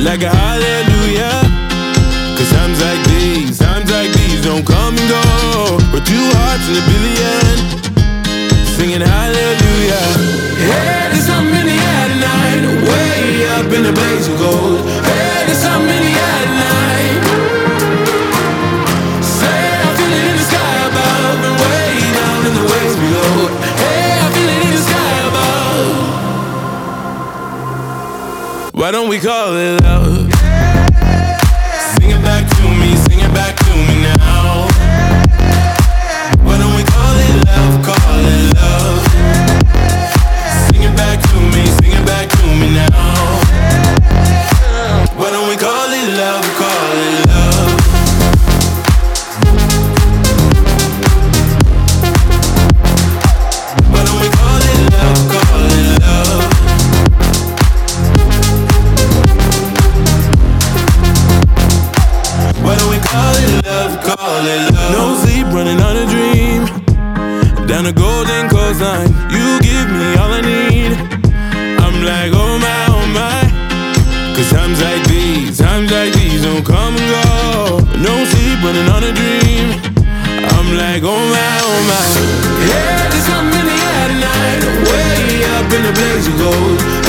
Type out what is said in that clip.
like a hallelujah. Cause times like these don't come and go. We're two hearts in a billion, singing hallelujah. Hey, there's something in the air tonight, way up in the blaze of gold. Hey, there's something in the air tonight. Say I feel it in the sky above and way down in the waves below. Hey, I feel it in the sky above. Why don't we call it love? Sing it back to me, sing it back to me now. Why don't we call it love, call it love? Sing it back to me, sing it back to me now. Why don't we call it love, call it love? Why don't we call it love, call it love? Why don't we call it love, call it love? No sleep, running on a dream. Down the golden coastline, you give me all I need. I'm like, oh my. Cause times like these don't come and go. No sleep, running on a dream. I'm like, oh my. Yeah, there's something in the air tonight, way up in the blaze of gold.